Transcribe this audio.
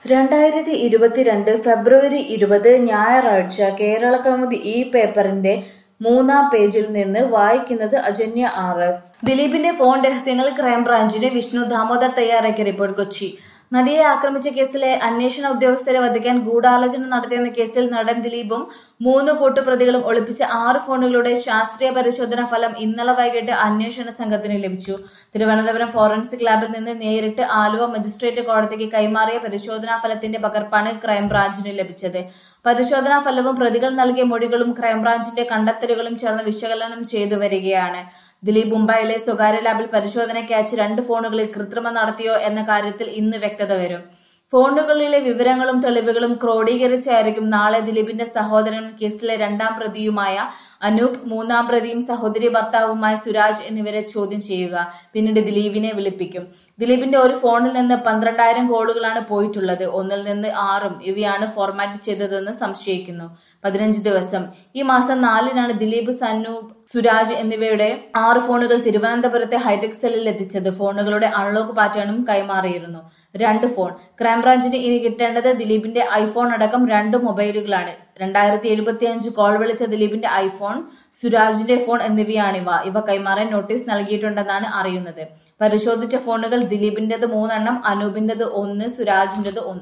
2022 ഫെബ്രുവരി 20 ഞായറാഴ്ച കേരളകൗമുദി ഈ പേപ്പറിന്റെ 3-ാം പേജിൽ നിന്ന് വായിക്കുന്നത് അജന്യ RS. ദിലീപിന്റെ ഫോൺ രഹസ്യങ്ങൾ ക്രൈംബ്രാഞ്ചിന് വിഷ്ണു ദാമോദർ തയ്യാറാക്കിയ റിപ്പോർട്ട്. കൊച്ചി. നടിയെ ആക്രമിച്ച കേസിലെ അന്വേഷണ ഉദ്യോഗസ്ഥരെ വധിക്കാൻ ഗൂഢാലോചന നടത്തിയെന്ന കേസിൽ നടൻ ദിലീപും 3 കൂട്ടുപ്രതികളും ഒളിപ്പിച്ച 6 ഫോണുകളുടെ ശാസ്ത്രീയ പരിശോധനാ ഫലം ഇന്നലെ വൈകിട്ട് അന്വേഷണ സംഘത്തിന് ലഭിച്ചു. തിരുവനന്തപുരം ഫോറൻസിക് ലാബിൽ നിന്ന് നേരിട്ട് ആലുവ മജിസ്ട്രേറ്റ് കോടതിക്ക് കൈമാറിയ പരിശോധനാ ഫലത്തിന്റെ പകർപ്പാണ് ക്രൈംബ്രാഞ്ചിന് ലഭിച്ചത്. പരിശോധനാ ഫലവും പ്രതികൾ നൽകിയ മൊഴികളും ക്രൈംബ്രാഞ്ചിന്റെ കണ്ടെത്തലുകളും ചേർന്ന് വിശകലനം ചെയ്തു വരികയാണ്. ദിലീപ് മുംബൈയിലെ സ്വകാര്യ ലാബിൽ പരിശോധനയ്ക്ക് അയച്ച 2 ഫോണുകളിൽ കൃത്രിമം നടത്തിയോ എന്ന കാര്യത്തിൽ ഇന്ന് വ്യക്തത വരും. ഫോണുകളിലെ വിവരങ്ങളും തെളിവുകളും ക്രോഡീകരിച്ചായിരിക്കും നാളെ ദിലീപിന്റെ സഹോദരനും കേസിലെ 2-ാം പ്രതിയുമായ അനൂപ്, 3-ാം പ്രതിയും സഹോദരി ഭർത്താവുമായ സുരാജ് എന്നിവരെ ചോദ്യം ചെയ്യുക. പിന്നീട് ദിലീപിനെ വിളിപ്പിക്കും. ദിലീപിന്റെ ഒരു ഫോണിൽ നിന്ന് 12,000 കോളുകളാണ് പോയിട്ടുള്ളത്. ഒന്നിൽ നിന്ന് 6-ഉം ഇവയാണ് ഫോർമാറ്റ് ചെയ്തതെന്ന് സംശയിക്കുന്നു. 15 ദിവസം. ഈ മാസം 4-നാണ് ദിലീപ്, സനൂപ്, സുരാജ് എന്നിവയുടെ 6 ഫോണുകൾ തിരുവനന്തപുരത്തെ ഹൈടെക് സെല്ലിൽ എത്തിച്ചത്. ഫോണുകളുടെ അൺലോക്ക് പാറ്റേണും കൈമാറിയിരുന്നു. 2 ഫോൺ. ക്രൈംബ്രാഞ്ചിന് ഇനി കിട്ടേണ്ടത് ദിലീപിന്റെ ഐഫോൺ അടക്കം 2 മൊബൈലുകളാണ്. 2075 കോൾ വിളിച്ച ദിലീപിന്റെ ഐഫോൺ, സുരാജിന്റെ ഫോൺ എന്നിവയാണിവ. ഇവ കൈമാറാൻ നോട്ടീസ് നൽകിയിട്ടുണ്ടെന്നാണ് അറിയുന്നത്. പരിശോധിച്ച ഫോണുകൾ ദിലീപിന്റേത് 3 എണ്ണം, അനൂപിന്റേത് 1, സുരാജിന്റേത് 1.